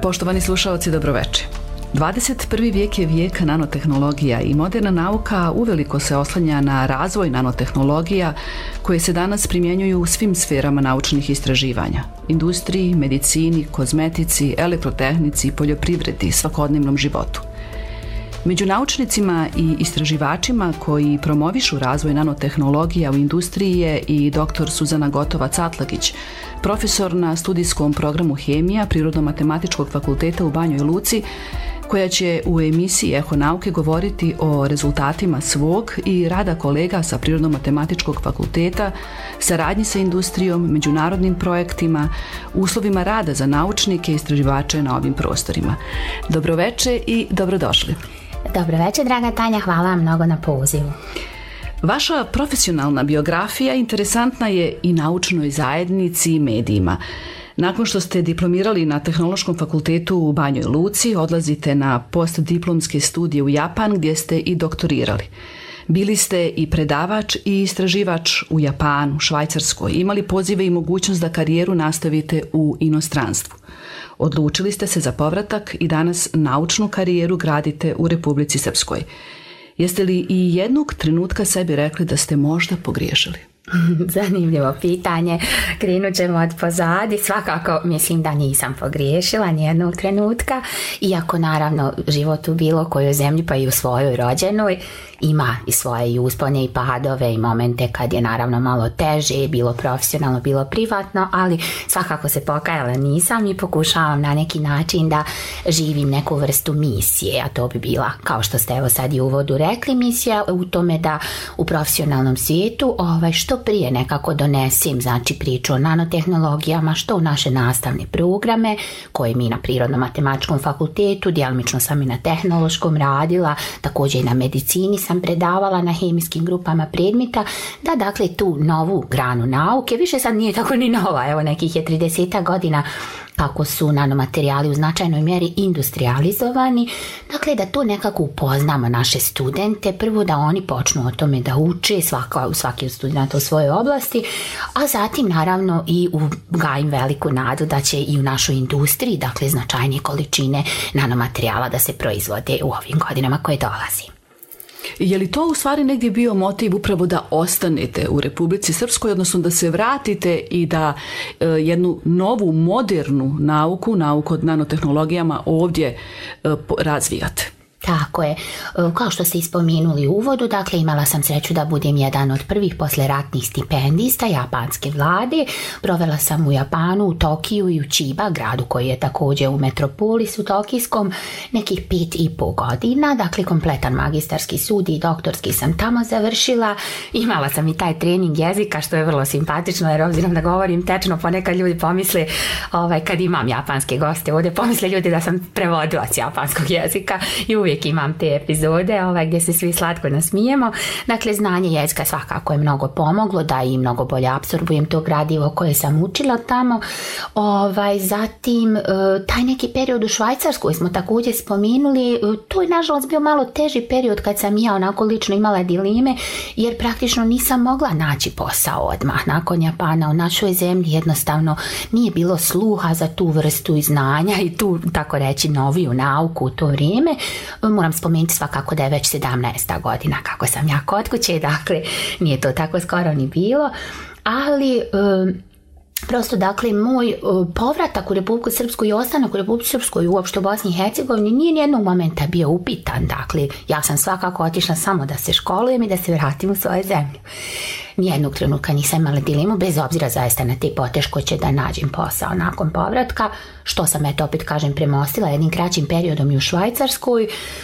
Poštovani slušaoci, dobroveče. 21. vijek je vijek nanotehnologija i moderna nauka uveliko se oslanja na razvoj nanotehnologija koje se danas primjenjuju u svim sferama naučnih istraživanja. Industriji, medicini, kozmetici, elektrotehnici, poljoprivredi, svakodnevnom životu. Među naučnicima i istraživačima koji promovišu razvoj nanotehnologija u industriji je i dr. Suzana Gotovac-Atlagić, profesor na studijskom programu Hemija Prirodno-matematičkog fakulteta u Banjoj Luci, koja će u emisiji Eho nauke govoriti o rezultatima svog i rada kolega sa Prirodno-matematičkog fakulteta, saradnji sa industrijom, međunarodnim projektima, uslovima rada za naučnike i istraživače na ovim prostorima. Dobroveče i dobrodošli. Dobroveče, draga Tanja, hvala vam mnogo na pozivu. Vaša profesionalna biografija interesantna je i naučnoj zajednici i medijima. Nakon što ste diplomirali na Tehnološkom fakultetu u Banjoj Luci, odlazite na postdiplomske studije u Japan gdje ste i doktorirali. Bili ste i predavač i istraživač u Japanu, Švajcarskoj, imali pozive i mogućnost da karijeru nastavite u inostranstvu. Odlučili ste se za povratak i danas naučnu karijeru gradite u Republici Srpskoj. Jeste li i jednog trenutka sebi rekli da ste možda pogriješili? Zanimljivo pitanje, krenut ćemo od pozadi. Svakako mislim da nisam pogriješila nijednog trenutka, iako naravno život u bilo kojoj zemlji pa i u svojoj rođenoj ima i svoje i uspone i padove i momente kad je naravno malo teže, bilo profesionalno, bilo privatno, ali svakako se pokajala nisam i pokušavam na neki način da živim neku vrstu misije, a to bi bila, kao što ste evo sad i u uvodu rekli, misija u tome da u profesionalnom svijetu što prije nekako donesim, znači priču o nanotehnologijama, što u naše nastavne programe koje mi na Prirodno-matematičkom fakultetu, djelomično sam i na tehnološkom radila, također i na medicini sam predavala na hemijskim grupama predmeta, da dakle tu novu granu nauke, više sad nije tako ni nova, evo nekih je 30 godina kako su nanomaterijali u značajnoj mjeri industrializovani, dakle da to nekako upoznamo naše studente, prvo da oni počnu o tome da uče, svaki od studenta u svojoj oblasti, a zatim naravno i ugajim veliku nadu da će i u našoj industriji, dakle značajnije količine nanomaterijala da se proizvode u ovim godinama koje dolazi. Je li to u stvari negdje bio motiv upravo da ostanete u Republici Srpskoj, odnosno da se vratite i da jednu novu, modernu nauku od nanotehnologijama ovdje razvijate? Tako je. Kao što ste ispomenuli u uvodu, dakle imala sam sreću da budem jedan od prvih posleratnih stipendista japanske vlade. Provela sam u Japanu, u Tokiju i u Chiba, gradu koji je također u metropolisu tokijskom, nekih 5,5 godina. Dakle, kompletan magistarski studij i doktorski sam tamo završila. Imala sam i taj trening jezika, što je vrlo simpatično, jer obzirom da govorim tečno, ponekad ljudi pomisle, kad imam japanske goste ovdje, pomisle ljudi da sam prevodilac japanskog jezika i uvijek imam te epizode gdje se svi slatko nasmijemo. Dakle, znanje jezika svakako je mnogo pomoglo da i mnogo bolje apsorbujem to gradivo koje sam učila tamo. Zatim, taj neki period u Švajcarskoj smo također spomenuli, to je nažalost bio malo teži period kad sam ja onako lično imala dileme, jer praktično nisam mogla naći posao odmah nakon Japana. U našoj zemlji jednostavno nije bilo sluha za tu vrstu znanja i tu, tako reći, noviju nauku u to vrijeme. Moram spomenuti svakako da je već 17. godina kako sam ja kod kuće, dakle nije to tako skoro ni bilo, ali prosto dakle moj povratak u Republiku Srpsku i ostanak u Republiku Srpskoj i uopšte u Bosni i Hercegovini nije nijednog momenta bio upitan. Dakle, ja sam svakako otišla samo da se školujem i da se vratim u svoju zemlju. Nijednog trenutka nisam imala dilemu, bez obzira zaista na te poteškoće da nađem posao nakon povratka, što sam opet kažem premostila jednim kraćim periodom i u Švajcarskoj.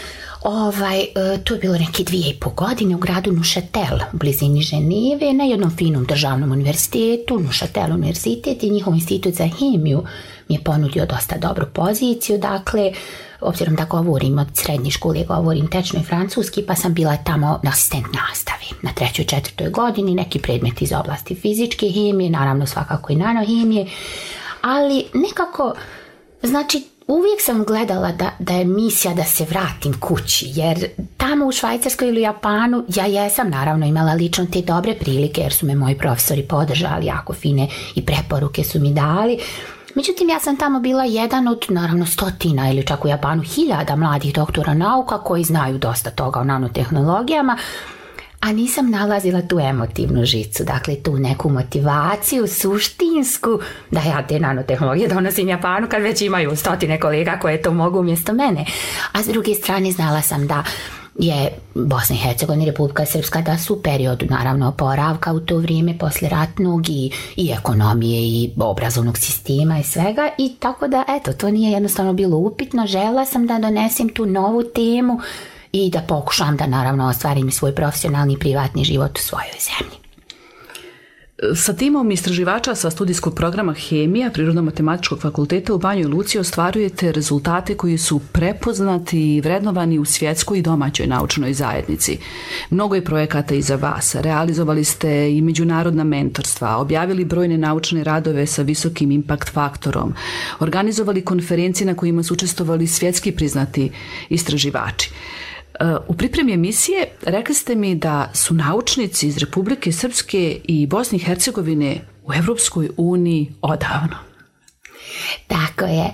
To je bilo neke 2,5 godine u gradu Neuchâtel u blizini Ženeve na jednom finom državnom univerzitetu, Neuchâtel univerzitet, i njihov institut za hemiju mi je ponudio dosta dobru poziciju. Dakle, obzirom da govorim od srednje škole, govorim tečno i francuski, pa sam bila tamo asistent nastave na 3. i 4. godini, neki predmeti iz oblasti fizičke hemije, naravno svakako i nanohemije, ali nekako, znači, uvijek sam gledala da je misija da se vratim kući, jer tamo u Švajcarskoj ili Japanu ja jesam naravno imala lično te dobre prilike, jer su me moji profesori podržali, jako fine i preporuke su mi dali. Međutim, ja sam tamo bila jedan od, naravno, stotina ili čak u Japanu 1000 mladih doktora nauka koji znaju dosta toga o nanotehnologijama, a nisam nalazila tu emotivnu žicu, dakle tu neku motivaciju suštinsku da ja te nanotehnologije donosim Japanu kad već imaju stotine kolega koje to mogu umjesto mene. A s druge strane znala sam da je Bosna i Hercegovina i Republika Srpska da su u periodu naravno oporavka u to vrijeme poslijeratnog i ekonomije i obrazovnog sistema i svega, i tako da eto, to nije jednostavno bilo upitno. Željela sam da donesem tu novu temu i da pokušam da naravno ostvarim svoj profesionalni i privatni život u svojoj zemlji. Sa timom istraživača sa studijskog programa Hemija Prirodno-matematičkog fakulteta u Banjoj Luci ostvarujete rezultate koji su prepoznati i vrednovani u svjetskoj i domaćoj naučnoj zajednici. Mnogo je projekata iza vas, realizovali ste i međunarodna mentorstva, objavili brojne naučne radove sa visokim impact faktorom, organizovali konferencije na kojima su učestvovali svjetski priznati istraživači. U pripremi emisije rekli ste mi da su naučnici iz Republike Srpske i Bosne i Hercegovine u Evropskoj uniji odavno. Tako je.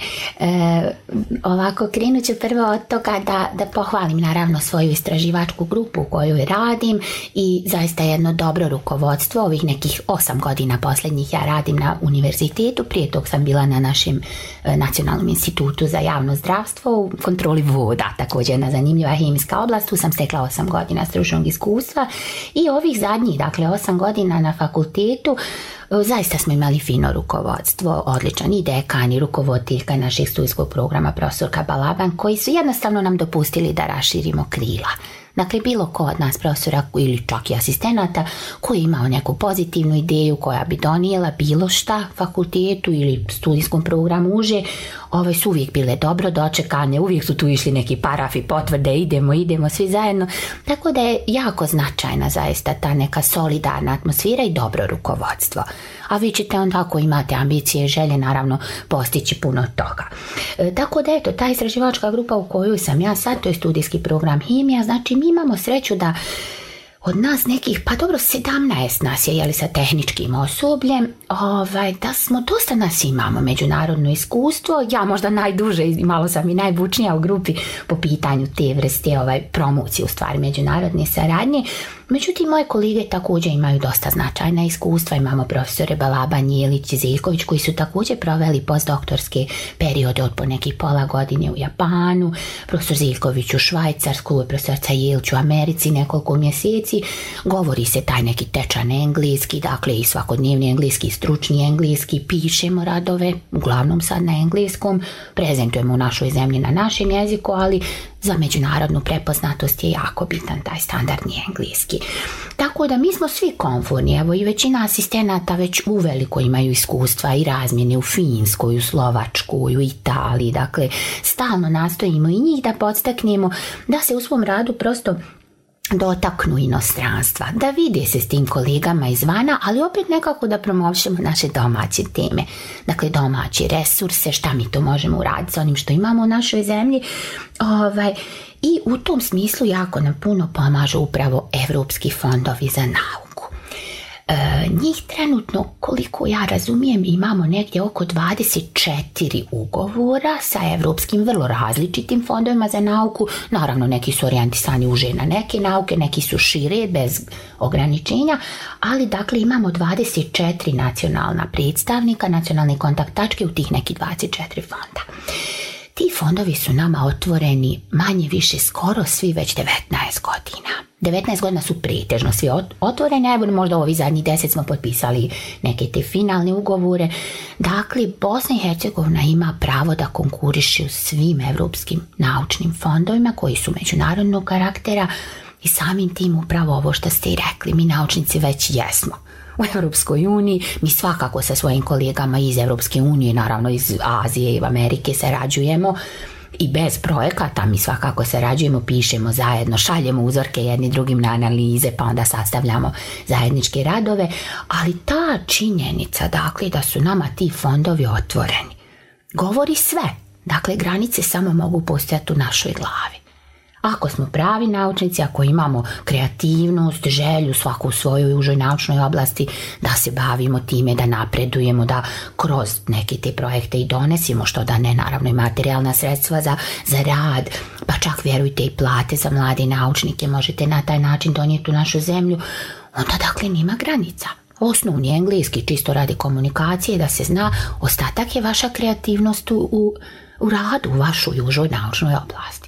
Ovako, krenut ću prvo od toga da pohvalim naravno svoju istraživačku grupu u kojoj radim i zaista jedno dobro rukovodstvo. Ovih nekih 8 godina posljednjih ja radim na univerzitetu, prije tog sam bila na našem Nacionalnom institutu za javno zdravstvo u kontroli voda, također jedna zanimljiva hemijska oblast. Tu sam stekla 8 godina stručnog iskustva i ovih zadnjih, dakle 8 godina na fakultetu, zaista smo imali fino rukovodstvo, odličan i dekan i rukovoditeljka našeg studijskog programa profesorka Balaban, koji su jednostavno nam dopustili da raširimo krila. Dakle, bilo ko od nas profesora ili čak i asistenata koji je imao neku pozitivnu ideju koja bi donijela bilo šta fakultetu ili studijskom programu uže, su uvijek bile dobro dočekane, uvijek su tu išli neki parafi, potvrde, idemo svi zajedno. Tako da je jako značajna zaista ta neka solidarna atmosfera i dobro rukovodstvo. A vi ćete onda, ako imate ambicije i želje, naravno postići puno toga. Tako da eto, ta istraživačka grupa u kojoj sam ja sad, to je studijski program Hemija, znači mi imamo sreću da od nas nekih, pa dobro, 17 nas je, sa tehničkim osobljem, da smo, dosta nas imamo međunarodno iskustvo, ja možda najduže i malo sam i najbučnija u grupi po pitanju te vrste promocije, u stvari međunarodne saradnje. Međutim, moje kolege također imaju dosta značajna iskustva. Imamo profesore Balaban, Jelić i Zeljković koji su također proveli postdoktorske periode od po nekih pola godine u Japanu, profesor Zeljković u Švajcarskoj, profesorca Jelić u Americi nekoliko mjeseci. Govori se taj neki tečan engleski, dakle i svakodnevni engleski, stručni engleski, pišemo radove, uglavnom sad na engleskom, prezentujemo u našoj zemlji na našem jeziku, ali za međunarodnu prepoznatost je jako bitan taj standardni engleski. Tako da mi smo svi komforni, evo i većina asistenata već uveliko imaju iskustva i razmjene u Finskoj, u Slovačkoj, u Italiji, dakle stalno nastojimo i njih da podstaknemo da se u svom radu prosto dotaknu inostranstva, da vide se s tim kolegama izvana, ali opet nekako da promovišemo naše domaće teme. Dakle, domaće resurse, šta mi to možemo uraditi s onim što imamo u našoj zemlji. I u tom smislu jako nam puno pomažu upravo evropski fondovi za nauku. Njih trenutno, koliko ja razumijem, imamo negdje oko 24 ugovora sa evropskim vrlo različitim fondovima za nauku. Naravno, neki su orijentisani uže na neke nauke, neki su šire, bez ograničenja, ali dakle imamo 24 nacionalna predstavnika, nacionalne kontakt tačke u tih nekih 24 fonda. Ti fondovi su nama otvoreni manje više skoro svi već 19 godina. 19 godina su pretežno svi otvoreni, evo možda ovi zadnjih 10 smo potpisali neke te finalne ugovore. Dakle, Bosna i Hercegovina ima pravo da konkuriše u svim evropskim naučnim fondovima koji su međunarodnog karaktera i samim tim upravo ovo što ste i rekli, mi naučnici već jesmo u Europskoj uniji, mi svakako sa svojim kolegama iz Europske unije, naravno iz Azije i Amerike sarađujemo i bez projekata mi svakako sarađujemo, pišemo zajedno, šaljemo uzorke jedni drugim na analize pa onda sastavljamo zajedničke radove, ali ta činjenica, dakle, da su nama ti fondovi otvoreni, govori sve. Dakle, granice samo mogu postojati u našoj glavi. Ako smo pravi naučnici, ako imamo kreativnost, želju svaku u svojoj užoj naučnoj oblasti da se bavimo time, da napredujemo, da kroz neke te projekte i donesimo, što da ne, naravno i materijalna sredstva za rad, pa čak vjerujte i plate za mlade naučnike možete na taj način donijeti u našu zemlju, onda dakle nema granica. Osnovni engleski čisto radi komunikacije, da se zna, ostatak je vaša kreativnost u radu, u vašoj užoj naučnoj oblasti.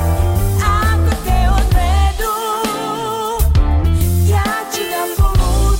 Ako te odvedu, ja ću da poludim.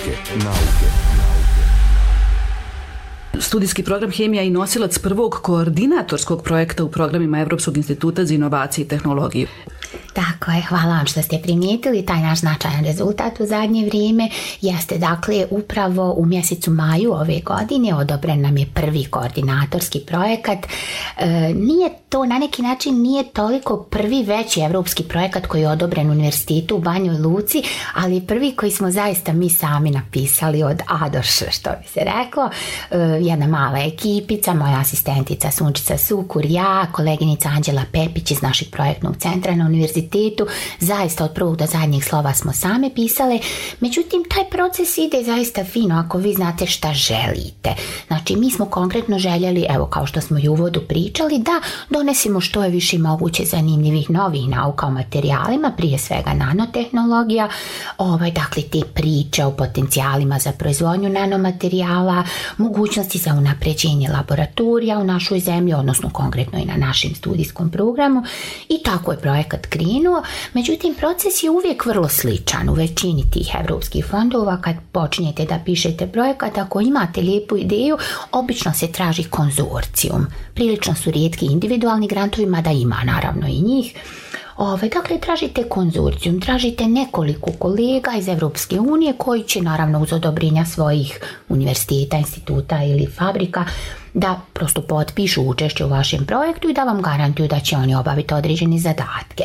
Studijski program Hemija i nosilac prvog koordinatorskog projekta u programima Evropskog instituta za inovacije i tehnologiju. Tako je, hvala vam što ste primijetili. Taj naš značajan rezultat u zadnje vrijeme jeste dakle upravo u mjesecu maju ove godine odobren nam je prvi koordinatorski projekat. Nije to na neki način nije toliko prvi veći evropski projekat koji je odobren u univerzitetu u Banjoj Luci, ali prvi koji smo zaista mi sami napisali od A do Š, što bi se reklo. Jedna mala ekipica, moja asistentica Sunčica Sukur, ja, koleginica Anđela Pepić iz našeg projektnog centra na univerzitetu. Zaista od prvog do zadnjeg slova smo same pisale, međutim taj proces ide zaista fino ako vi znate šta želite. Znači mi smo konkretno željeli, evo kao što smo i u uvodu pričali, da donesemo što je više moguće zanimljivih novih nauka o materijalima, prije svega nanotehnologija, dakle te priče o potencijalima za proizvodnju nanomaterijala, mogućnosti za unapređenje laboratorija u našoj zemlji, odnosno konkretno i na našem studijskom programu, i tako je projekat krenuo. Međutim, proces je uvijek vrlo sličan u većini tih evropskih fondova. Kad počinjete da pišete projekat, ako imate lijepu ideju, obično se traži konzorcijum. Prilično su rijetki individualni grantovi, mada ima naravno i njih. Dakle, tražite konzorcijum, tražite nekoliko kolega iz Evropske unije koji će naravno uz odobrenja svojih univerziteta, instituta ili fabrika da prosto potpišu učešće u vašem projektu i da vam garantuju da će oni obaviti određene zadatke.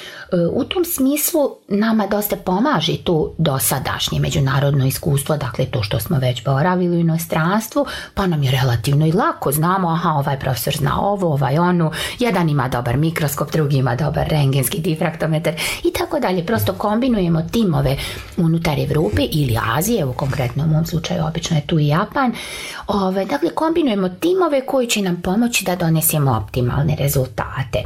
U tom smislu nama dosta pomaže to dosadašnje međunarodno iskustvo, dakle to što smo već boravili u inostranstvu, pa nam je relativno i lako, znamo, ovaj profesor zna ovo, ovaj ono, jedan ima dobar mikroskop, drugi ima dobar rentgenski difraktometar i tako dalje. Prosto kombinujemo timove unutar Evrope ili Azije, evo konkretno u mom slučaju obično je tu i Japan, dakle kombinujemo timove koji će nam pomoći da donesemo optimalne rezultate.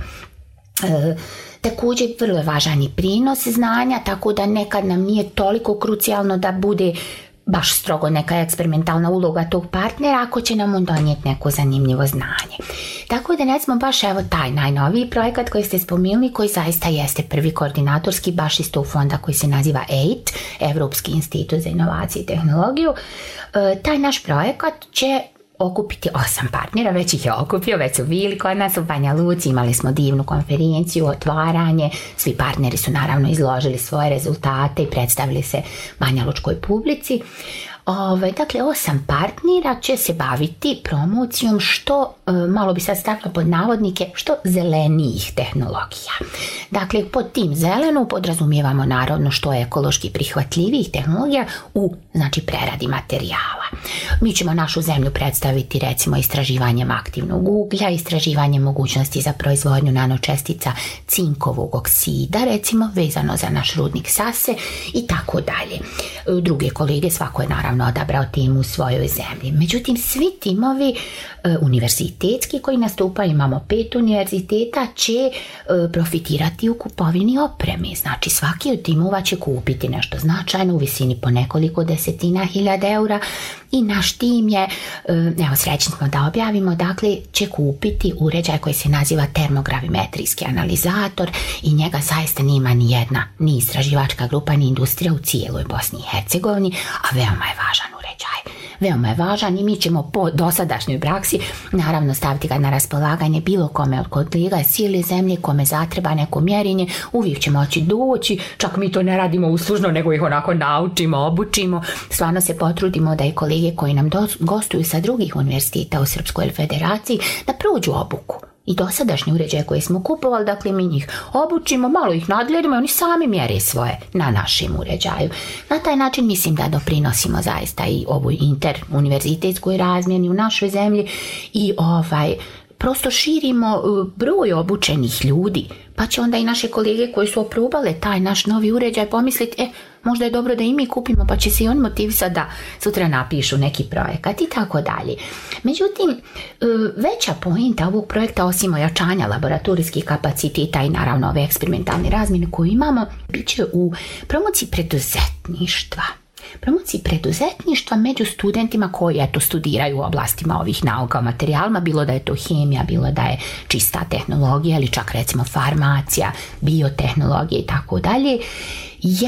Također vrlo je važan i prinos znanja, tako da nekad nam nije toliko krucijalno da bude baš strogo neka eksperimentalna uloga tog partnera ako će nam on donijeti neko zanimljivo znanje. Tako da recimo baš evo taj najnoviji projekat koji ste spomenuli, koji zaista jeste prvi koordinatorski baš iz tog fonda koji se naziva EIT, Evropski institut za inovacije i tehnologiju. Taj naš projekat će okupiti 8 partnera, već ih je okupio, već su bili kod nas u Banja Luci, imali smo divnu konferenciju, otvaranje, svi partneri su naravno izložili svoje rezultate i predstavili se banjalučkoj publici. Dakle, 8 partnera će se baviti promocijom što, malo bi sad stavila pod navodnike, što zelenijih tehnologija. Dakle, pod tim zelenu podrazumijevamo naravno što je ekološki prihvatljivih tehnologija u, znači, preradi materijala. Mi ćemo našu zemlju predstaviti recimo istraživanjem aktivnog uglja, istraživanjem mogućnosti za proizvodnju nanočestica cinkovog oksida, recimo vezano za naš rudnik Sase i tako dalje. Druge kolege, svako je naravno odabrao temu u svojoj zemlji. Međutim, svi timovi univerzitetski koji nastupaju, imamo 5 univerziteta, će profitirati u kupovini opreme. Znači, svaki od timova će kupiti nešto značajno u visini po nekoliko desetina hiljada eura i naš tim je, evo srećni smo da objavimo, dakle će kupiti uređaj koji se naziva termogravimetrijski analizator i njega zaista nema ni jedna, ni istraživačka grupa, ni industrija u cijeloj Bosni i Hercegovini, a veoma je važan uređaj. Veoma je važan i mi ćemo po dosadašnjoj praksi naravno staviti ga na raspolaganje bilo kome od kolega iz cijele zemlje, kome zatreba neko mjerenje, uvijek će moći doći, čak mi to ne radimo uslužno, nego ih onako naučimo, obučimo, stvarno se potrudimo da i kolege koji nam gostuju sa drugih univerziteta u Srpskoj federaciji da prođu obuku. I dosadašnji uređaje koje smo kupovali, dakle mi njih obučimo, malo ih nadgledamo i oni sami mjere svoje na našem uređaju. Na taj način mislim da doprinosimo zaista i ovoj interuniverzitetskoj razmjeni u našoj zemlji i prosto širimo broj obučenih ljudi, pa će onda i naše kolege koji su oprobale taj naš novi uređaj pomisliti, možda je dobro da i mi kupimo, pa će se i oni motivisati da sutra napišu neki projekat i tako dalje. Međutim, veća pointa ovog projekta, osim ojačanja laboratorijskih kapaciteta i naravno ove eksperimentalne razmjene koju imamo, bit će u promociji preduzetništva. Promociji preduzetništva među studentima koji studiraju u oblastima ovih nauka o materijalima, bilo da je to hemija, bilo da je čista tehnologija ili čak recimo farmacija, biotehnologija i tako dalje, jer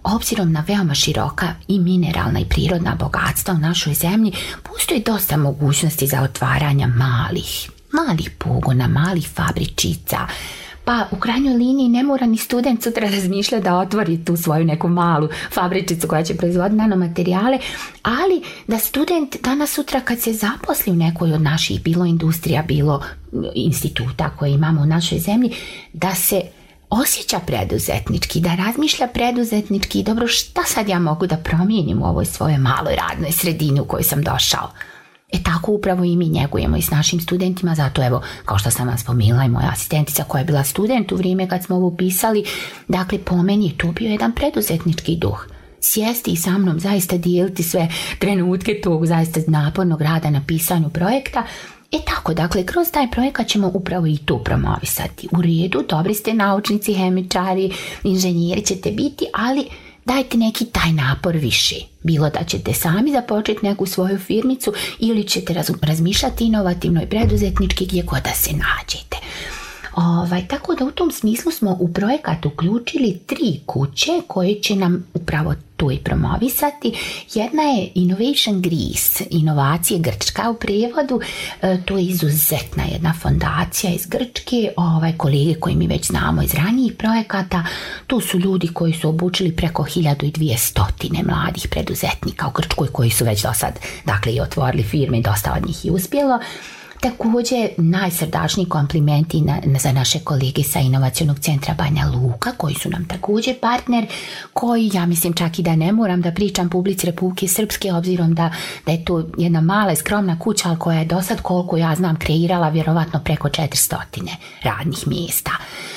obzirom na veoma široka i mineralna i prirodna bogatstva u našoj zemlji, postoji dosta mogućnosti za otvaranja malih pogona, malih fabričica. Pa u krajnjoj liniji ne mora ni student sutra razmišljati da otvori tu svoju neku malu fabričicu koja će proizvoditi nanomaterijale, ali da student danas sutra kad se zaposli u nekoj od naših bilo industrija, bilo instituta koje imamo u našoj zemlji, da se osjeća preduzetnički, da razmišlja preduzetnički, dobro, šta sad ja mogu da promijenim u ovoj svojoj maloj radnoj sredini u kojoj sam došao. Tako upravo i mi njegujemo i s našim studentima, zato evo, kao što sam vam spomenula, i moja asistentica koja je bila student u vrijeme kad smo ovo pisali, dakle po meni je to bio jedan preduzetnički duh. Sjesti i sa mnom zaista dijeliti sve trenutke tog zaista napornog rada na pisanju projekta. Tako, dakle, kroz taj projekat ćemo upravo i tu promovisati. U redu, dobri ste naučnici, hemičari, inženjeri ćete biti, ali dajte neki taj napor više. Bilo da ćete sami započeti neku svoju firmicu ili ćete razmišljati inovativno i preduzetnički gdje god da se nađete. Tako da u tom smislu smo u projekat uključili 3 kuće koje će nam upravo to i promovisati. Jedna je Innovation Greece, inovacije Grčka u prijevodu. To je izuzetna jedna fondacija iz Grčke, kolege koji mi već znamo iz ranijih projekata. Tu su ljudi koji su obučili preko 1200 mladih preduzetnika u Grčkoj koji su već do sad, dakle, i otvorili firme i dosta od njih i uspjelo. Također najsrdačniji komplimenti za naše kolege sa Inovacionog centra Banja Luka koji su nam također partner, koji ja mislim čak i da ne moram da pričam publici Republike Srpske obzirom da je to jedna mala i skromna kuća, ali koja je do sad koliko ja znam kreirala vjerovatno preko 400 radnih mjesta.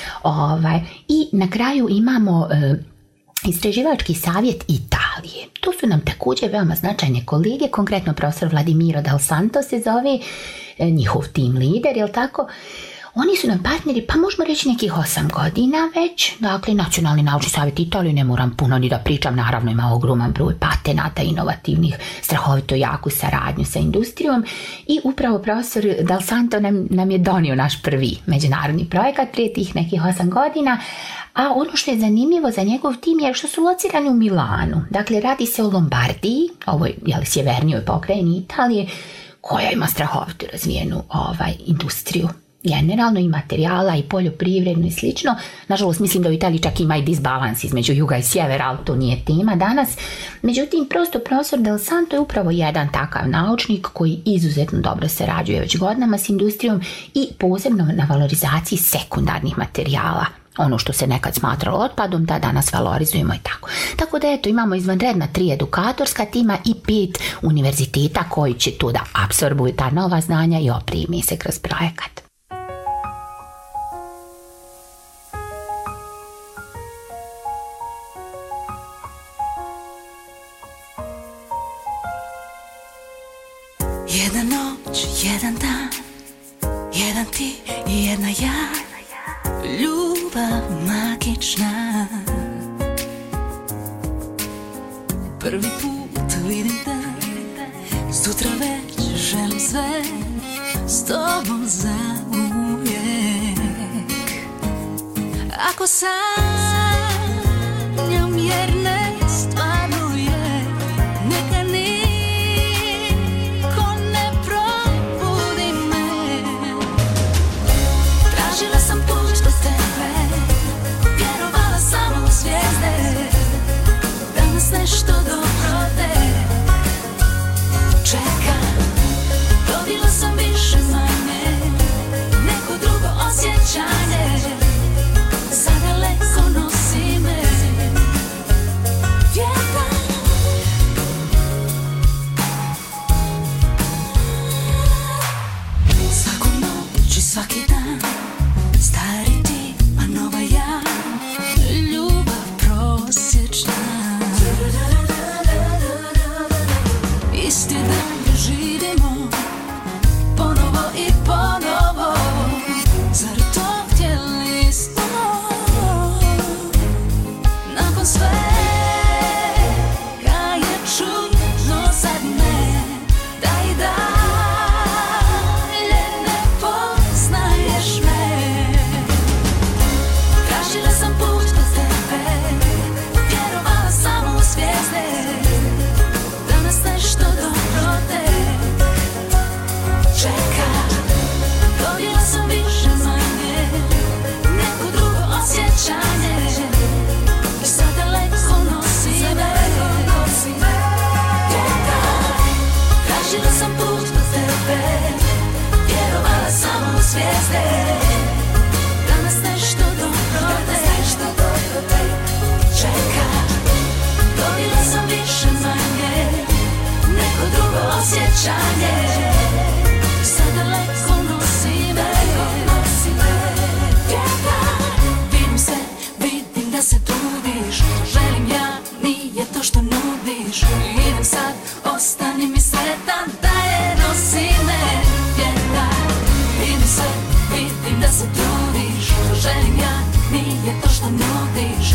I na kraju imamo Istraživački savjet Italije. Tu su nam također veoma značajne kolege, konkretno profesor Vladimiro Del Santo se zove, njihov team lider, jel tako? Oni su nam partneri, pa možemo reći nekih 8 godina već. Dakle, Nacionalni naučni savjet Italije, ne moram puno ni da pričam, naravno ima ogroman broj patenata, inovativnih, strahovito jaku saradnju sa industrijom. I upravo profesor Del Santo nam je donio naš prvi međunarodni projekat prije tih nekih 8 godina. A ono što je zanimljivo za njegov tim je što su locirani u Milanu. Dakle, radi se o Lombardiji, ovoj sjevernijoj pokrajini Italije, koja ima strahovito razvijenu industriju. Generalno i materijala i poljoprivredno i slično. Nažalost, mislim da u Italiji čak ima i disbalans između juga i sjevera, ali to nije tema danas. Međutim, prosto profesor Del Santo je upravo jedan takav naučnik koji izuzetno dobro sarađuje već godinama s industrijom i posebno na valorizaciji sekundarnih materijala. Ono što se nekad smatralo otpadom, da danas valorizujemo i tako. Tako da imamo izvanredna 3 edukatorska tima i 5 univerziteta koji će tu da apsorbuju ta nova znanja i opremi se kroz projekat. Jedna noć, jedan dan, jedan ti i jedna ja, ljubav magična. Prvi put vidim da sutra već želim sve s tobom zauvijek. Ako sanjam jer ne stvaruje, neka niko ne probudi me. Tražila sam put do tebe, vjerovala samo u zvijezde, danas nešto dobro te čeka. Dobila sam više manje neko drugo osjećanje, sad daleko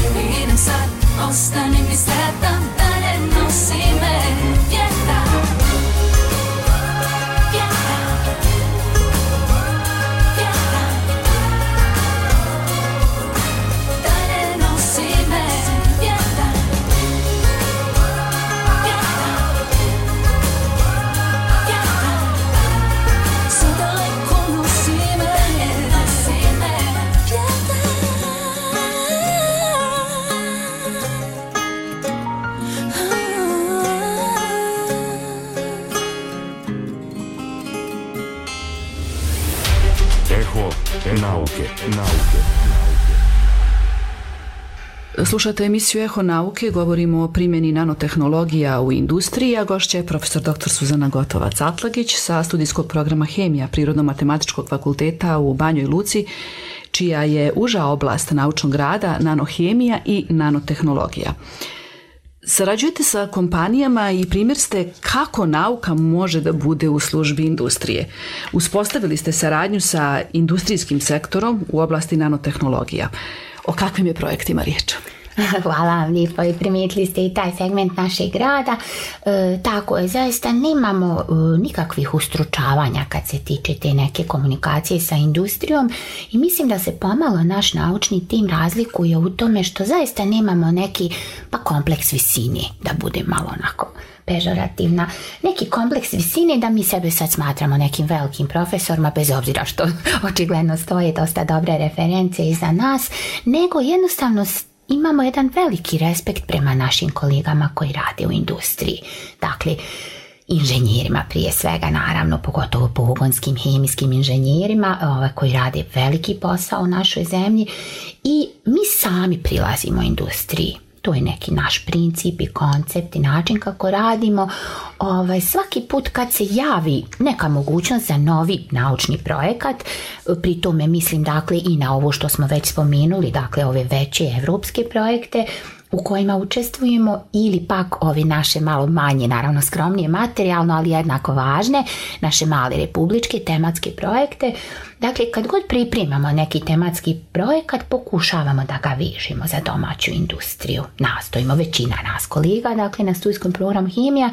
idem sad, ostani mi sretan, da ne nosi me vjetar. Slušate emisiju Eho nauke, govorimo o primjeni nanotehnologija u industriji, a gošća je profesor dr. Suzana Gotovac-Atlagić sa studijskog programa Hemija Prirodno-matematičkog fakulteta u Banjoj Luci, čija je uža oblast naučnog rada nanohemija i nanotehnologija. Sarađujete sa kompanijama i primjer ste kako nauka može da bude u službi industrije. Uspostavili ste saradnju sa industrijskim sektorom u oblasti nanotehnologija. O kakvim je projektima riječ? Hvala vam lijepo i primijetili ste i taj segment našeg rada. Tako je, zaista nemamo nikakvih ustručavanja kad se tiče te neke komunikacije sa industrijom i mislim da se pomalo naš naučni tim razlikuje u tome što zaista nemamo neki kompleks visine, da bude malo onako pežorativna, neki kompleks visine da mi sebe sad smatramo nekim velikim profesorima, bez obzira što očigledno stoje dosta dobre reference iza nas, nego jednostavno imamo jedan veliki respekt prema našim kolegama koji rade u industriji. Dakle, inženjerima prije svega, naravno, pogotovo pogonskim, hemijskim inženjerima koji rade veliki posao u našoj zemlji i mi sami prilazimo industriji. To je neki naš princip i koncept i način kako radimo. Svaki put kad se javi neka mogućnost za novi naučni projekat, pri tome mislim dakle i na ovo što smo već spomenuli, dakle ove veće evropske projekte u kojima učestvujemo ili pak ove naše malo manje, naravno skromnije materijalno, ali jednako važne, naše male republičke tematske projekte. Dakle, kad god pripremamo neki tematski projekat, pokušavamo da ga vežemo za domaću industriju. Nastojimo, većina nas kolega, dakle na studijskom programu Hemija,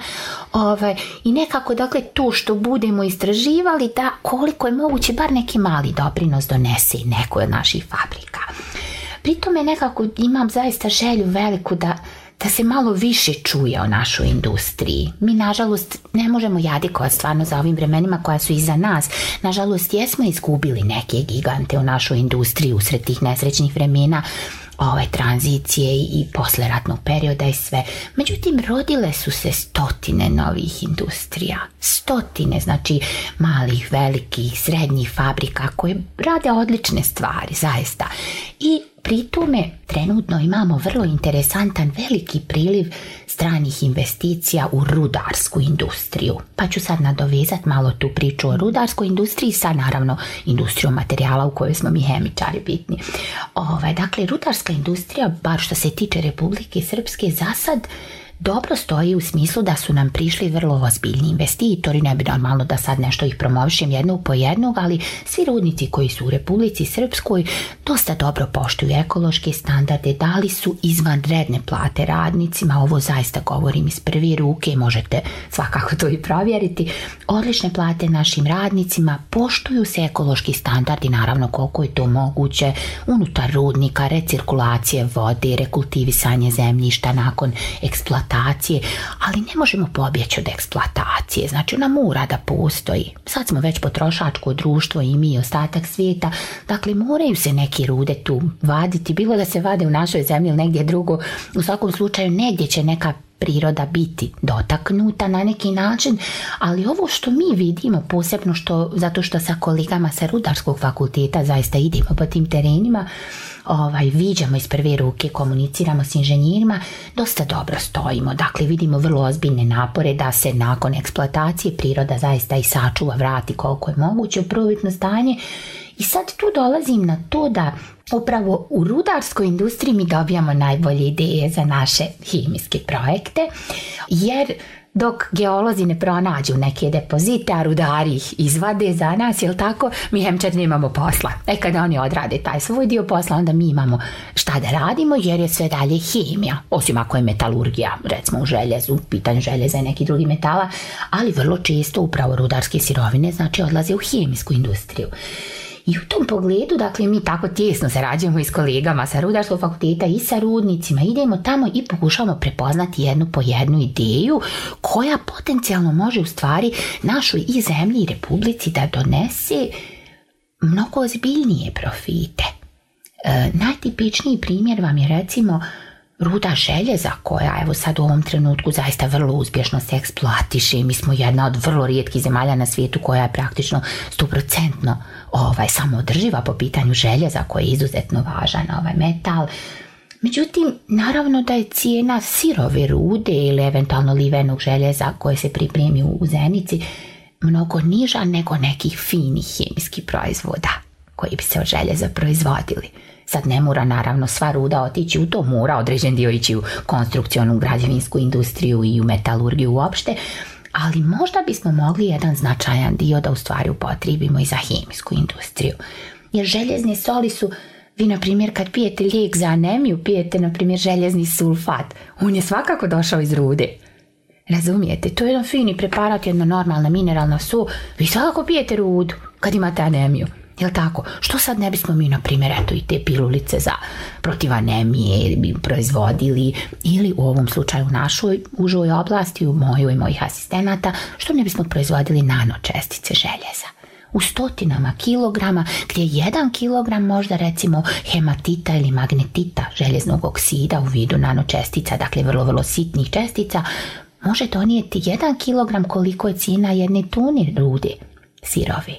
i nekako, dakle, to što budemo istraživali, da koliko je moguće bar neki mali doprinos donese nekoj od naših fabrika. Pri tome nekako imam zaista želju veliku da se malo više čuje o našoj industriji. Mi, nažalost, ne možemo jadikovati stvarno za ovim vremenima koja su iza nas. Nažalost, jesmo izgubili neke gigante u našoj industriji usred tih nesrećnih vremena, tranzicije i posleratnog perioda i sve. Međutim, rodile su se stotine novih industrija. Stotine, znači malih, velikih, srednjih fabrika koje rade odlične stvari, zaista. I pri tome trenutno imamo vrlo interesantan veliki priliv stranih investicija u rudarsku industriju. Pa ću sad nadovezati malo tu priču o rudarskoj industriji sa naravno industrijom materijala u kojoj smo mi hemičari bitni. Dakle, rudarska industrija, bar što se tiče Republike Srpske, za sad dobro stoji u smislu da su nam prišli vrlo ozbiljni investitori, ne bi normalno da sad nešto ih promovišem jednog po jednog, ali svi rudnici koji su u Republici Srpskoj dosta dobro poštuju ekološke standarde, dali su izvanredne plate radnicima, ovo zaista govorim iz prve ruke, možete svakako to i provjeriti, odlične plate našim radnicima, poštuju se ekološki standardi, naravno koliko je to moguće, unutar rudnika, recirkulacije vode, rekultivisanje zemljišta nakon eksploatacije, ali ne možemo pobjeći od eksploatacije, znači ona mora da postoji. Sad smo već potrošačko društvo i mi, ostatak svijeta, dakle moraju se neki rude tu vaditi, bilo da se vade u našoj zemlji ili negdje drugo, u svakom slučaju negdje će neka priroda biti dotaknuta na neki način, ali ovo što mi vidimo, posebno zato što sa kolegama sa Rudarskog fakulteta zaista idemo po tim terenima, viđamo iz prve ruke, komuniciramo s inženjerima, dosta dobro stojimo. Dakle, vidimo vrlo ozbiljne napore da se nakon eksploatacije priroda zaista i sačuva, vrati koliko je moguće u prvobitno stanje. I sad tu dolazim na to da upravo u rudarskoj industriji mi dobijamo najbolje ideje za naše hemijske projekte, jer dok geolozi ne pronađu neke depozite, a rudari ih izvade za nas, jel tako, mi hemčari nemamo posla. Kada oni odrade taj svoj dio posla, onda mi imamo šta da radimo, jer je sve dalje hemija, osim ako je metalurgija, recimo u željezu, pitanju željeza i neki drugi metala, ali vrlo često upravo rudarske sirovine znači odlaze u hemijsku industriju. I u tom pogledu, dakle, mi tako tijesno sarađujemo i s kolegama sa Rudarskog fakulteta i sa rudnicima, idemo tamo i pokušavamo prepoznati jednu po jednu ideju koja potencijalno može u stvari našoj i zemlji i republici da donese mnogo ozbiljnije profite. Najtipičniji primjer vam je recimo ruda željeza koja evo sad u ovom trenutku zaista vrlo uspješno se eksploatiše. Mi smo jedna od vrlo rijetkih zemalja na svijetu koja je praktično 100% samoodrživa po pitanju željeza koji je izuzetno važan metal. Međutim, naravno da je cijena sirove rude ili eventualno livenog željeza koje se pripremi u Zenici mnogo niža nego nekih finih hemijskih proizvoda koji bi se od željeza proizvodili. Sad ne mora naravno sva ruda otići u to, mora određen dio ići u konstrukcionu građevinsku industriju i u metalurgiju uopšte, ali možda bismo mogli jedan značajan dio da u stvari upotrijebimo i za hemijsku industriju. Jer željezne soli su, vi na primjer kad pijete lijek za anemiju, pijete na primjer željezni sulfat, on je svakako došao iz rude. Razumijete, to je jedan fini preparat, jedna normalna mineralna sol, vi svakako pijete rudu kad imate anemiju. Jel tako? Što sad ne bismo mi, na primjer, eto i te pilulice za protiv anemije bi proizvodili, ili u ovom slučaju u našoj užoj oblasti, u mojoj i mojih asistenata, što ne bismo proizvodili nanočestice željeza u stotinama kilograma, gdje 1 kilogram možda recimo hematita ili magnetita željeznog oksida u vidu nanočestica, dakle vrlo, vrlo sitnih čestica, može donijeti 1 kilogram koliko je cijena jedne tune rude sirove.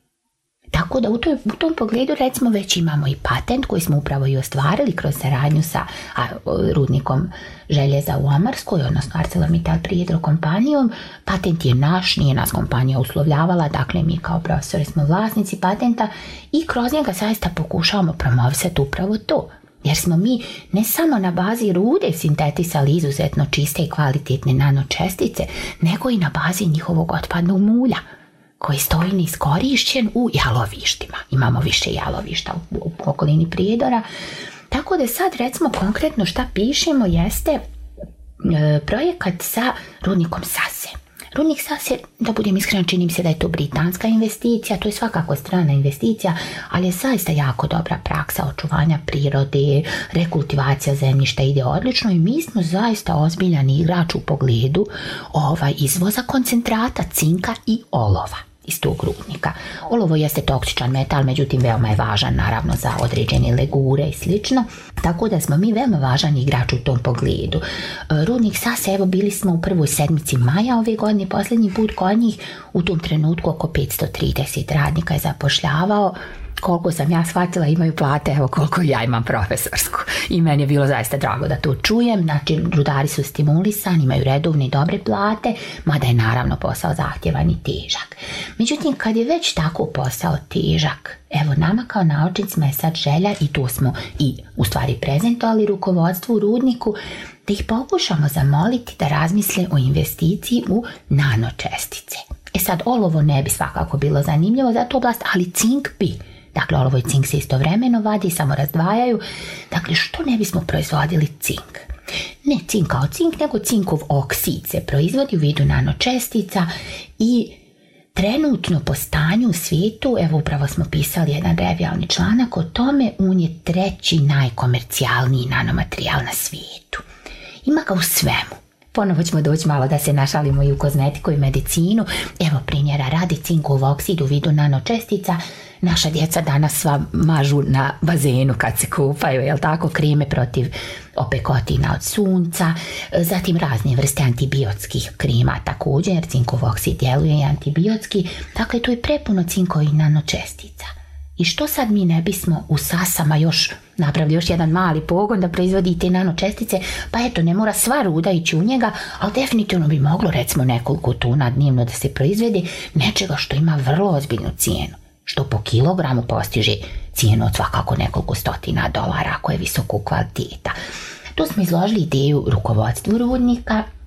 Tako da u tom pogledu recimo već imamo i patent koji smo upravo i ostvarili kroz saradnju sa rudnikom željeza u Amarskoj, odnosno ArcelorMittal Prijedro kompanijom. Patent je naš, nije nas kompanija uslovljavala, dakle mi kao profesori smo vlasnici patenta i kroz njega zaista pokušavamo promovisati upravo to. Jer smo mi ne samo na bazi rude sintetisali izuzetno čiste i kvalitetne nanočestice, nego i na bazi njihovog otpadnog mulja, koji stoji neiskorišćen u jalovištima. Imamo više jalovišta u okolini Prijedora. Tako da sad recimo konkretno šta pišemo jeste projekat sa rudnikom Sase. Rudnik Sase, da budem iskren, čini mi se da je to britanska investicija, to je svakako strana investicija, ali je zaista jako dobra praksa očuvanja prirode, rekultivacija zemljišta ide odlično i mi smo zaista ozbiljan igrač u pogledu izvoza koncentrata cinka i olova iz tog rudnika. Olovo jeste toksičan metal, međutim veoma je važan naravno za određene legure i slično, tako da smo mi veoma važan igrač u tom pogledu. Rudnik Sase, evo bili smo u prvoj sedmici maja ove godine, posljednji put kod njih, u tom trenutku oko 530 radnika je zapošljavao. Koliko sam ja shvatila, imaju plate, evo koliko ja imam profesorsku. I meni je bilo zaista drago da to čujem. Znači, rudari su stimulisani, imaju redovne i dobre plate, mada je naravno posao zahtjevan i težak. Međutim, kad je već tako posao težak, evo nama kao naučnicima je sad želja, i to smo i u stvari prezentovali rukovodstvu u rudniku, da ih pokušamo zamoliti da razmisle o investiciji u nanočestice. Sad, olovo ne bi svakako bilo zanimljivo za tu oblast, ali cink bi. Dakle, olovo i cink se istovremeno vadi, samo razdvajaju. Dakle, što ne bismo proizvodili cink? Ne cink kao cink, nego cinkov oksid se proizvodi u vidu nanočestica i trenutno po stanju u svijetu, evo upravo smo pisali jedan revijalni članak o tome, on je 3. najkomercijalniji nanomaterijal na svijetu. Ima ga u svemu. Ponovo ćemo doći malo da se našalimo i u kozmetiku i medicinu. Evo primjera radi, cinkov oksid u vidu nanočestica. Naša djeca danas sva mažu na bazenu kad se kupaju, jel tako, kreme protiv opekotina od sunca, zatim razne vrste antibiotskih krema također, jer cinkov oksid djeluje i antibiotski. Dakle, tu je prepuno cinkovih nanočestica. I što sad mi ne bismo u Sasama još napravili još jedan mali pogon da proizvodi te nanočestice, pa eto, ne mora sva ruda ići u njega, ali definitivno bi moglo recimo nekoliko tona dnevno da se proizvede nečega što ima vrlo ozbiljnu cijenu, što po kilogramu postiže cijenu od svakako nekoliko $100 ako je visokog kvaliteta. Tu smo izložili ideju rukovodstvu rudnika,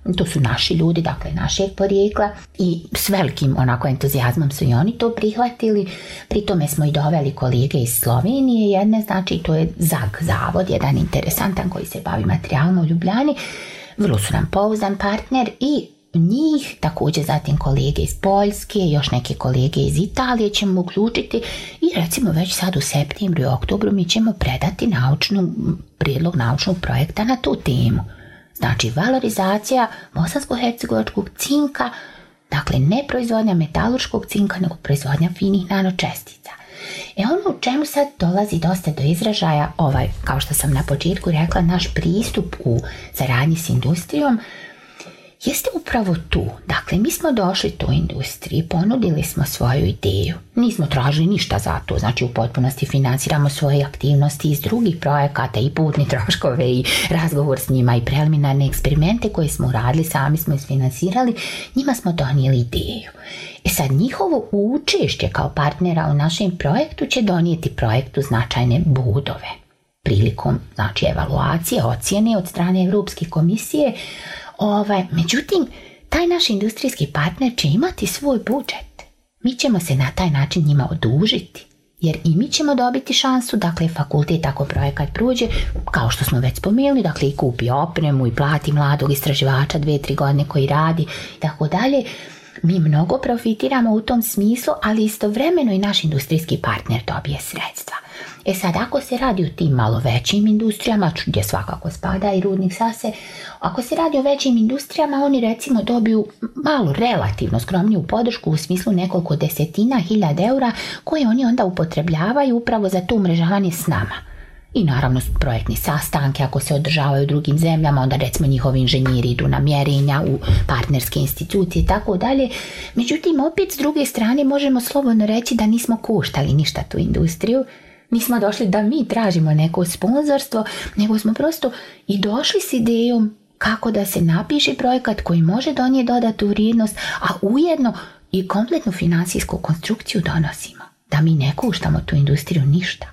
To su naši ljudi, dakle našeg porijekla i s velikim onako entuzijazmom su i oni to prihvatili. Pri tome smo i doveli kolege iz Slovenije jedne, znači to je ZAG zavod, jedan interesantan koji se bavi materijalima u Ljubljani. Vrlo su nam pouzdan partner i njih, također zatim kolege iz Poljske, još neke kolege iz Italije ćemo uključiti i recimo već sad u septembru i oktobru mi ćemo predati prijedlog naučnog projekta na tu temu. Znači valorizacija bosansko-hercegovačkog cinka, dakle ne proizvodnja metalurškog cinka, nego proizvodnja finih nanočestica. Ono u čemu sad dolazi dosta do izražaja, kao što sam na početku rekla, naš pristup u saradnji s industrijom, jeste upravo tu. Dakle, mi smo došli tu industriji, ponudili smo svoju ideju. Nismo tražili ništa za to, znači u potpunosti financiramo svoje aktivnosti iz drugih projekata i putni troškove i razgovor s njima i preliminarne eksperimente koje smo uradili, sami smo isfinansirali, njima smo donijeli ideju. Sad njihovo učešće kao partnera u našem projektu će donijeti projektu značajne bodove. Prilikom, znači, evaluacije, ocjene od strane Europske komisije. Međutim, taj naš industrijski partner će imati svoj budžet. Mi ćemo se na taj način njima odužiti, jer i mi ćemo dobiti šansu, dakle fakultet ako projekat prođe, kao što smo već spomenuli, dakle i kupi opremu i plati mladog istraživača 2-3 godine koji radi i tako dalje. Mi mnogo profitiramo u tom smislu, ali istovremeno i naš industrijski partner dobije sredstva. Sad, ako se radi o tim malo većim industrijama, gdje svakako spada i rudnik Sase, ako se radi o većim industrijama, oni recimo dobiju malo relativno skromniju podršku u smislu nekoliko desetina hiljada eura koje oni onda upotrebljavaju upravo za to umrežavanje s nama. I naravno projektni sastanke ako se održavaju u drugim zemljama, onda recimo njihovi inženjeri idu na mjerenja u partnerske institucije i tako dalje. Međutim, opet s druge strane možemo slobodno reći da nismo koštali ništa tu industriju. Nismo došli da mi tražimo neko sponzorstvo, nego smo prosto i došli s idejom kako da se napiše projekat koji može donijeti dodatu vrijednost, a ujedno i kompletnu financijsku konstrukciju donosimo. Da mi ne koštamo tu industriju ništa.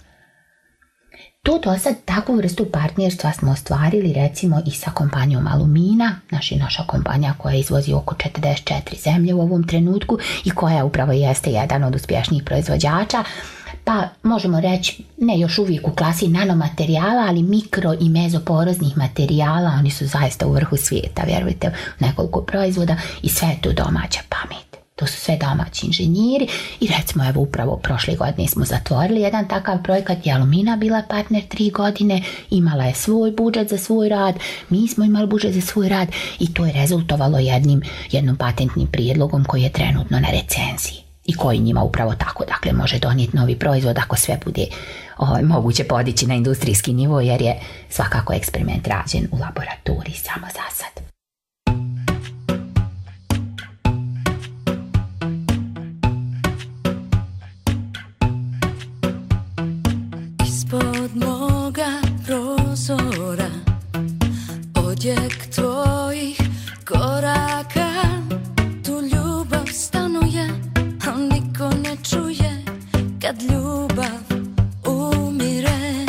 To do sad takvu vrstu partnerstva smo ostvarili recimo i sa kompanijom Alumina, naša kompanija koja izvozi oko 44 zemlje u ovom trenutku i koja upravo jeste jedan od uspješnijih proizvođača. Pa možemo reći, ne još uvijek u klasi nanomaterijala, ali mikro i mezoporoznih materijala, oni su zaista u vrhu svijeta, vjerujte, u nekoliko proizvoda i sve je tu domaća pamet. To su sve domaći inženjeri i recimo evo upravo prošle godine smo zatvorili jedan takav projekat i Alumina bila partner 3 godine, imala je svoj budžet za svoj rad, mi smo imali budžet za svoj rad i to je rezultovalo jednom patentnim prijedlogom koji je trenutno na recenziji i koji njima upravo tako, dakle, može donijeti novi proizvod ako sve bude moguće podići na industrijski nivo, jer je svakako eksperiment rađen u laboratoriji samo za sad. Ispod moga prozora odjek tvojih koraka, tu ljubav stanuje, a niko ne čuje kad ljubav umire.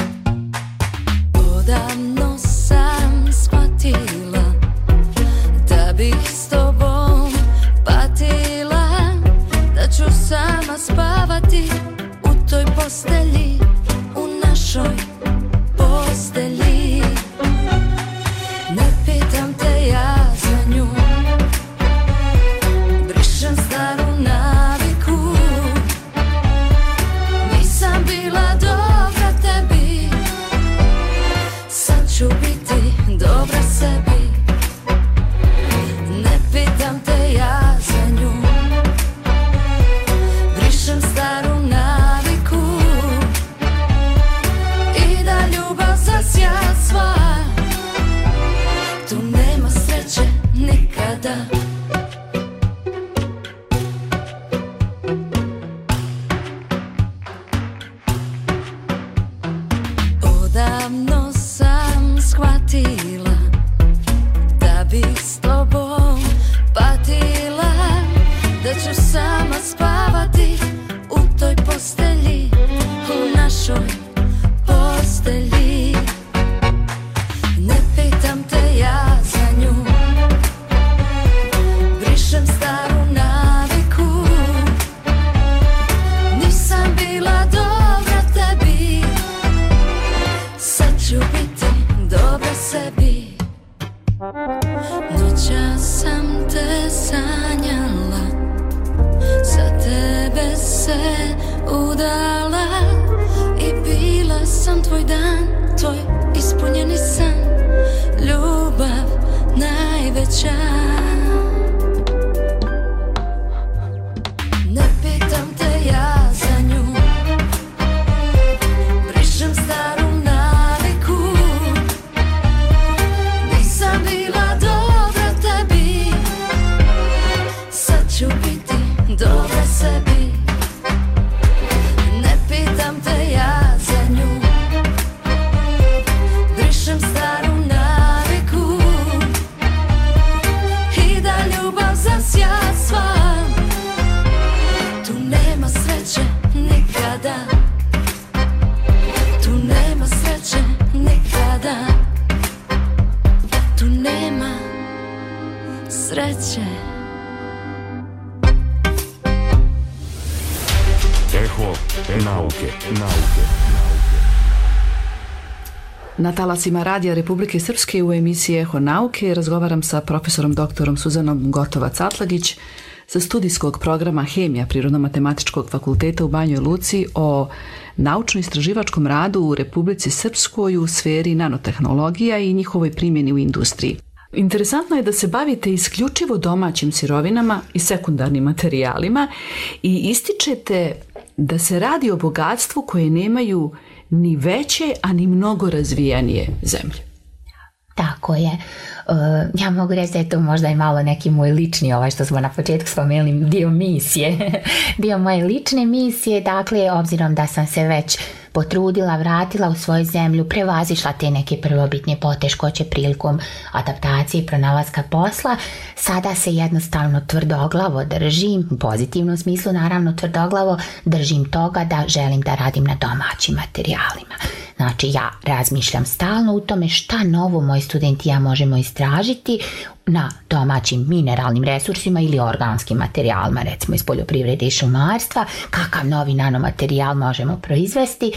Odavno sam shvatila da bih s tobom patila, da ću sama spavati u toj postelji, u našoj postelji. Ne pitam te ja za nju, brišem staru naviku. Nisam bila dobra tebi, sad ću biti dobra sebi. Ne pitam te ja za nju, brišem staru naviku. I da ljubav zasja sva, tu nema sreće nikada. Odavno sam shvatila da bih s tobom patila, da ću sama spavati u toj postelji, u našoj postelji. Ne pitam te ja za nju, sreća. Ne pitam te ja za nju, brišem staru naviku. Nisam bila dobra tebi, sad ću biti dobra sebi. Ne pitam te ja za nju, brišem staru naviku. I da ljubav zasja sva, tu nema sreće nikada. Tu nema sreće nikada. Tu nema sreće. Eho nauke. Na talasima Radija Republike Srpske u emisiji Eho nauke razgovaram sa profesorom doktorom Suzanom Gotovac-Atlagić sa studijskog programa Hemija Prirodno-matematičkog fakulteta u Banjoj Luci o naučno-istraživačkom radu u Republici Srpskoj u sferi nanotehnologija i njihovoj primjeni u industriji. Interesantno je da se bavite isključivo domaćim sirovinama i sekundarnim materijalima i ističete da se radi o bogatstvu koje nemaju ni veće, a ni mnogo razvijenije zemlje. Tako je. Ja mogu reći da je to možda i malo neki moj lični, što smo na početku spomenuli, dio misije. Dio moje lične misije, dakle, obzirom da sam se već potrudila, vratila u svoju zemlju, prevazišla te neke prvobitne poteškoće prilikom adaptacije i pronalaska posla, sada se jednostavno tvrdoglavo držim, u pozitivnom smislu naravno tvrdoglavo držim toga da želim da radim na domaćim materijalima. Znači ja razmišljam stalno u tome šta novo moji studenti i ja možemo istražiti na domaćim mineralnim resursima ili organskim materijalima, recimo iz poljoprivrede i šumarstva, kakav novi nanomaterijal možemo proizvesti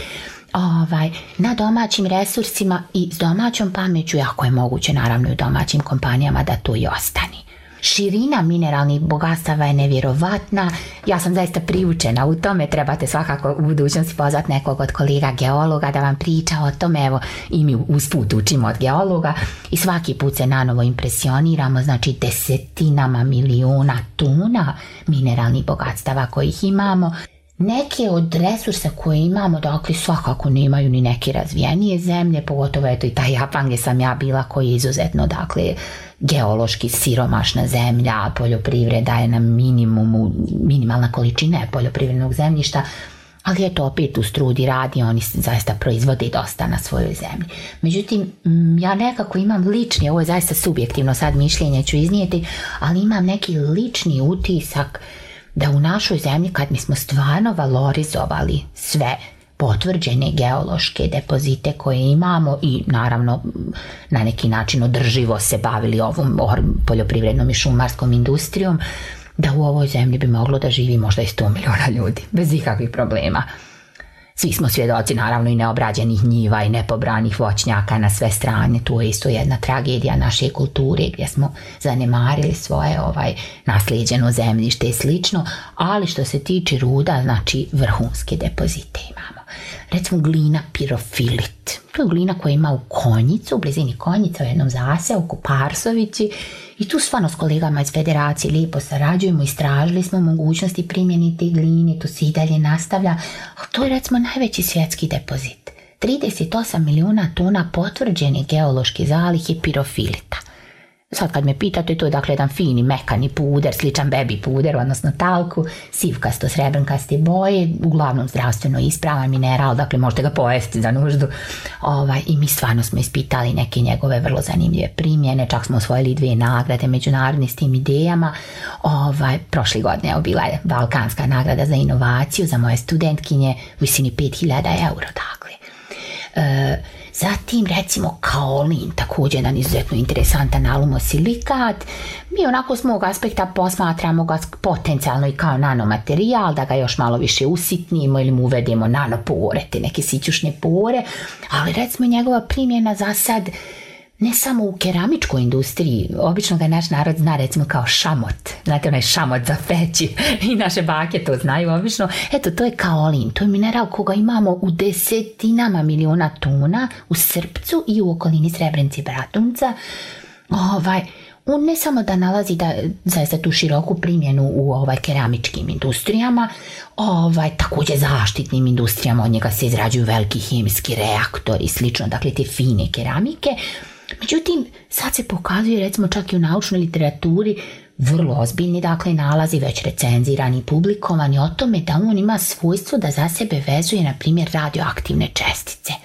na domaćim resursima i s domaćom pameću, ako je moguće naravno i u domaćim kompanijama da to i ostane. Širina mineralnih bogatstava je nevjerovatna, ja sam zaista priučena u tome, trebate svakako u budućnosti pozvati nekog od kolega geologa da vam priča o tome, evo i mi usput učimo od geologa i svaki put se nanovo impresioniramo, znači desetinama miliona tona mineralnih bogatstava kojih imamo. Neke od resursa koje imamo, dakle, svakako nemaju ni neke razvijenije zemlje, pogotovo eto i taj Japan gdje sam ja bila, koji je izuzetno, dakle, geološki siromašna zemlja, poljoprivreda je na minimumu, minimalna količina je poljoprivrednog zemljišta, ali eto opet u strudi radi, oni zaista proizvode dosta na svojoj zemlji. Međutim, ja nekako imam lični, ovo je zaista subjektivno sad mišljenje ću iznijeti, ali imam neki lični utisak da u našoj zemlji, kad mi smo stvarno valorizovali sve potvrđene geološke depozite koje imamo i naravno na neki način održivo se bavili ovom poljoprivrednom i šumarskom industrijom, da u ovoj zemlji bi moglo da živi možda i 100 miliona ljudi, bez ikakvih problema. Svi smo svjedoci naravno i neobrađenih njiva i nepobranih voćnjaka na sve strane, tu je isto jedna tragedija naše kulture gdje smo zanemarili svoje naslijeđeno zemljište i slično, ali što se tiče ruda, znači vrhunske depozite imamo. Recimo glina pirofilit, to je glina koja ima u Konjicu, u blizini Konjica u jednom zaseoku Parsovići, i tu stvarno s kolegama iz federacije lijepo sarađujemo, istražili smo mogućnosti primjeni te gline, tu se i dalje nastavlja, a to je recimo najveći svjetski depozit. 38 miliona tona potvrđene geološke zalihe pirofilita. Sad kad me pitate, to je dakle jedan fini mekani puder, sličan baby puder, odnosno talku, sivkasto srebrnkaste boje, uglavnom zdravstveno ispravan mineral, dakle možete ga pojesti za nuždu. I mi stvarno smo ispitali neke njegove vrlo zanimljive primjene, čak smo osvojili 2 nagrade međunarodne s tim idejama. Prošle godine bila je Balkanska nagrada za inovaciju za moje studentkinje u visini 5.000 eura, dakle. Zatim recimo kaolin, također jedan izuzetno interesantan alumosilikat. Mi onako s mog aspekta posmatramo ga potencijalno i kao nanomaterijal, da ga još malo više usitnimo ili mu uvedemo nanopore, te neke sićušne pore, ali recimo njegova primjena za sad ne samo u keramičkoj industriji, obično ga naš narod zna recimo kao šamot, znate onaj šamot za peći i naše bake to znaju obično, eto to je kaolin, to je mineral koga imamo u desetinama miliona tona u Srpcu i u okolini Srebrenice i Bratunca. On ne samo da nalazi da zaista tu široku primjenu u keramičkim industrijama, također zaštitnim industrijama, od njega se izrađuju veliki hemijski reaktori i slično, dakle te fine keramike. Međutim, sad se pokazuje, recimo čak i u naučnoj literaturi, vrlo ozbiljni dakle nalazi, već recenzirani i publikovani o tome da on ima svojstvo da za sebe vezuje, na primjer, radioaktivne čestice.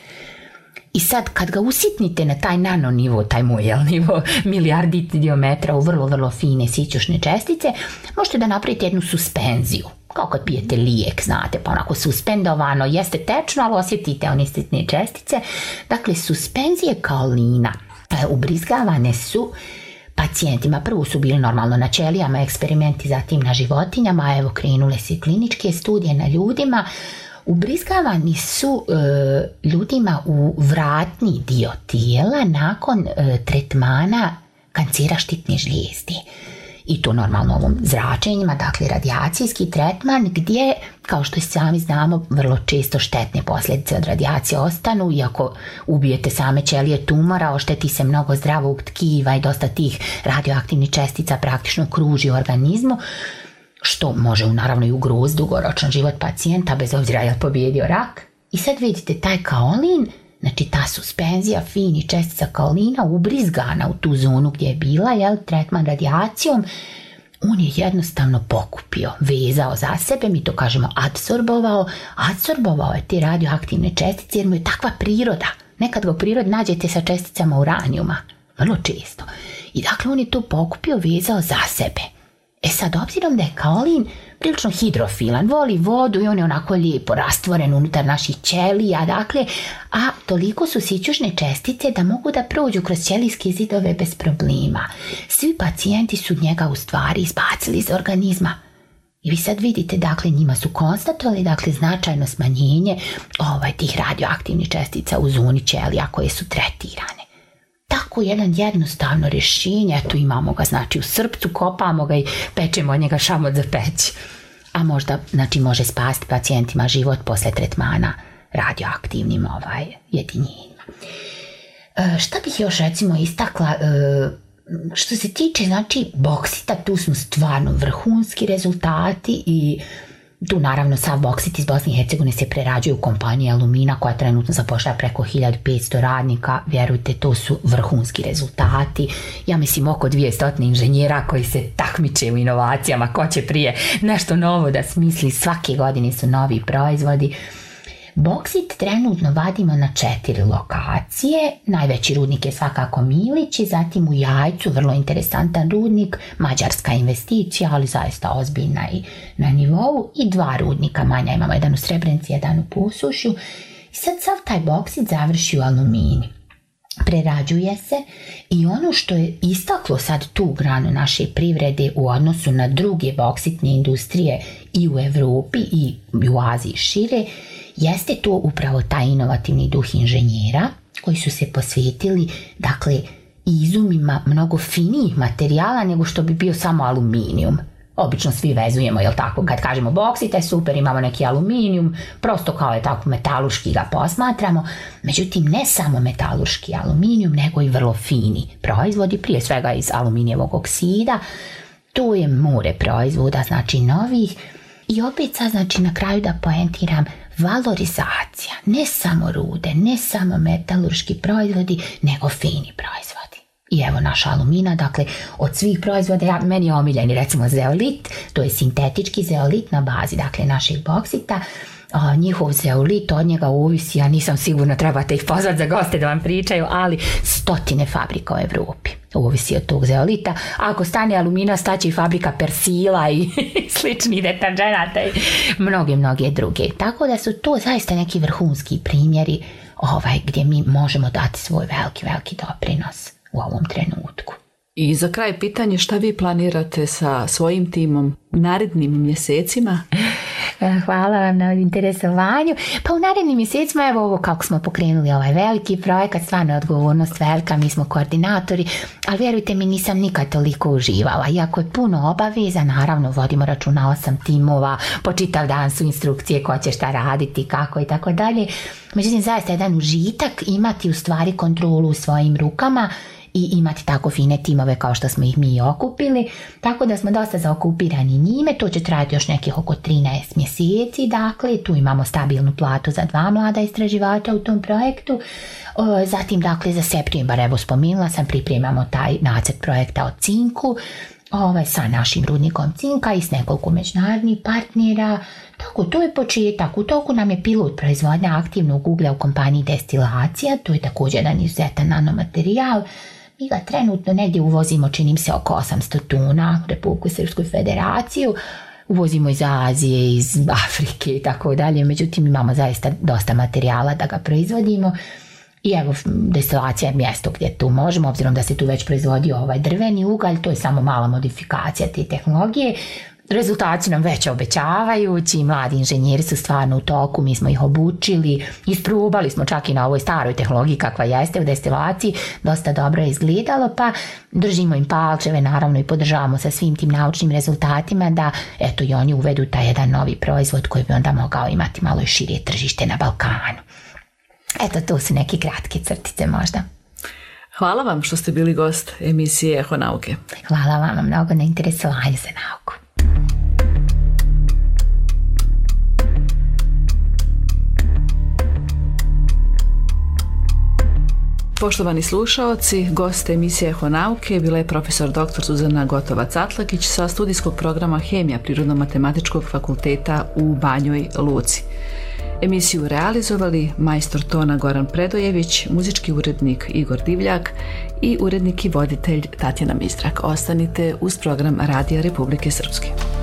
I sad kad ga usitnite na taj nano nivo, taj moj nivo milijardi diometra u vrlo, vrlo fine sićušne čestice, možete da napravite jednu suspenziju. Kao kad pijete lijek, znate, pa onako suspendovano, jeste tečno, ali osjetite one sitne čestice. Dakle, suspenzije kaolina ubrizgavane su pacijentima. Prvo su bili normalno na ćelijama eksperimenti, zatim na životinjama, a evo krenule se kliničke studije na ljudima. Ubrizgavani su ljudima u vratni dio tijela nakon tretmana kancera štitne žlijezde. I to normalno ovom zračenjima, dakle radijacijski tretman gdje, kao što sami znamo, vrlo često štetne posljedice od radijacije ostanu, iako ubijete same ćelije tumora, ošteti se mnogo zdravog tkiva i dosta tih radioaktivnih čestica praktično kruži u organizmu, što može naravno i ugroziti dugoročan život pacijenta, bez obzira je li pobijedio rak. I sad vidite taj kaolin, znači ta suspenzija fini čestica kaolina ubrizgana u tu zonu gdje je bila, tretman radijacijom, on je jednostavno pokupio, vezao za sebe, mi to kažemo adsorbovao je te radioaktivne čestice jer mu je takva priroda. Nekad ga u prirodi nađete sa česticama uranijuma, vrlo često. I dakle on je to pokupio, vezao za sebe. E sad, obzirom da je kaolin prilično hidrofilan, voli vodu i on je onako lijepo rastvoren unutar naših ćelija, dakle, a toliko su sićušne čestice da mogu da prođu kroz ćelijske zidove bez problema. Svi pacijenti su njega u stvari izbacili iz organizma. I vi sad vidite, dakle, njima su konstatovali, dakle, značajno smanjenje tih radioaktivnih čestica u zoni ćelija koje su tretirane. Tako jedan jednostavno rješenje, eto imamo ga, znači u srpcu, kopamo ga i pečemo od njega šamot za peć. A možda, znači, može spasiti pacijentima život posle tretmana radioaktivnim jedinjenjima. Šta bih još recimo istakla, što se tiče, znači, boksita, tu su stvarno vrhunski rezultati i tu naravno sav boksit iz Bosne i Hercegovine se prerađuje u kompaniji Alumina koja trenutno zapošljava preko 1500 radnika. Vjerujte, to su vrhunski rezultati. Ja mislim oko 200 inženjera koji se takmiče u inovacijama, ko će prije nešto novo da smisli. Svake godine su novi proizvodi. Boksit trenutno vadimo na 4 lokacije. Najveći rudnik je svakako Milići, zatim u Jajcu, vrlo interesantan rudnik, mađarska investicija, ali zaista ozbiljna i na nivou, i 2 rudnika manja, imamo jedan u Srebrenici, jedan u Posušju. I sad sav taj boksit završi u Alumini. Prerađuje se i ono što je istaklo sad tu granu naše privrede u odnosu na druge boksitne industrije i u Evropi i u Aziji šire, jeste to upravo taj inovativni duh inženjera koji su se posvetili, dakle, izumima mnogo finijih materijala nego što bi bio samo aluminijum. Obično svi vezujemo, jel tako, kad kažemo boksit je super, imamo neki aluminijum, prosto kao je tako metaluški ga posmatramo. Međutim, ne samo metaluški aluminijum, nego i vrlo fini proizvodi, prije svega iz aluminijevog oksida. To je more proizvoda, znači novih. I opet sad, znači, na kraju da poentiram, valorizacija, ne samo rude, ne samo metalurški proizvodi, nego fini proizvodi. I evo naša Alumina, dakle, od svih proizvoda, meni je omiljeni recimo zeolit, to je sintetički zeolit na bazi, dakle, naših boksita. Njihov zeolit, od njega ovisi, ja nisam sigurna, trebate ih pozvati za goste da vam pričaju, ali 100 fabrika u Evropi ovisi od tog zeolita. Ako stane Alumina, staće i fabrika persila i slični deterđenata i mnoge druge. Tako da su to zaista neki vrhunski primjeri gdje mi možemo dati svoj veliki doprinos u ovom trenutku. I za kraj pitanje, šta vi planirate sa svojim timom u narednim mjesecima? Hvala vam na interesovanju. Pa u narednim mjesecima, evo ovo kako smo pokrenuli ovaj veliki projekat, stvarno je odgovornost velika, mi smo koordinatori, ali vjerujte mi, nisam nikad toliko uživala. Iako je puno obaveza, naravno vodimo računa 8 timova, po čitav dan su instrukcije ko će šta raditi, kako i tako dalje. Međutim, zaista jedan užitak imati u stvari kontrolu u svojim rukama i imati tako fine timove kao što smo ih mi okupili, tako da smo dosta zaokupirani njime. To će trajati još nekih oko 13 mjeseci, dakle tu imamo stabilnu platu za 2 mlada istraživača u tom projektu. Zatim, dakle, za septembar, evo spomenula sam, pripremamo taj nacrt projekta o cinku, sa našim rudnikom cinka i s nekoliko međunarodnih partnera. Tako, to je početak. U toku nam je pilot proizvodnja aktivnog uglja u kompaniji Destilacija, to je također jedan izuzetan nanomaterijal. Mi ga trenutno negdje uvozimo, čini mi se, oko 800 tona u Republiku Srpsku Federaciju. Uvozimo iz Azije, iz Afrike i tako dalje, međutim imamo zaista dosta materijala da ga proizvodimo. I evo, destilacija je mjesto gdje tu možemo, obzirom da se tu već proizvodio drveni ugalj, to je samo mala modifikacija te tehnologije. Rezultati nam već obećavajući, mladi inženjeri su stvarno u toku, mi smo ih obučili, isprobali smo čak i na ovoj staroj tehnologiji kakva jeste u destilaciji, dosta dobro je izgledalo, pa držimo im palčeve, naravno, i podržavamo sa svim tim naučnim rezultatima da eto i oni uvedu taj jedan novi proizvod koji bi onda mogao imati malo i šire tržište na Balkanu. Eto, to su neke kratke crtice možda. Hvala vam što ste bili gost emisije Eho nauke. Hvala vam mnogo na interesovanju za nauku. Poštovani slušaoci, gost emisije Eho nauke bila je profesor dr. Suzana Gotovac-Atlagić sa studijskog programa Hemija Prirodno-matematičkog fakulteta u Banjoj Luci. Emisiju realizovali majstor tona Goran Predojević, muzički urednik Igor Divljak i urednik i voditelj Tatjana Mistrak. Ostanite uz program Radija Republike Srpske.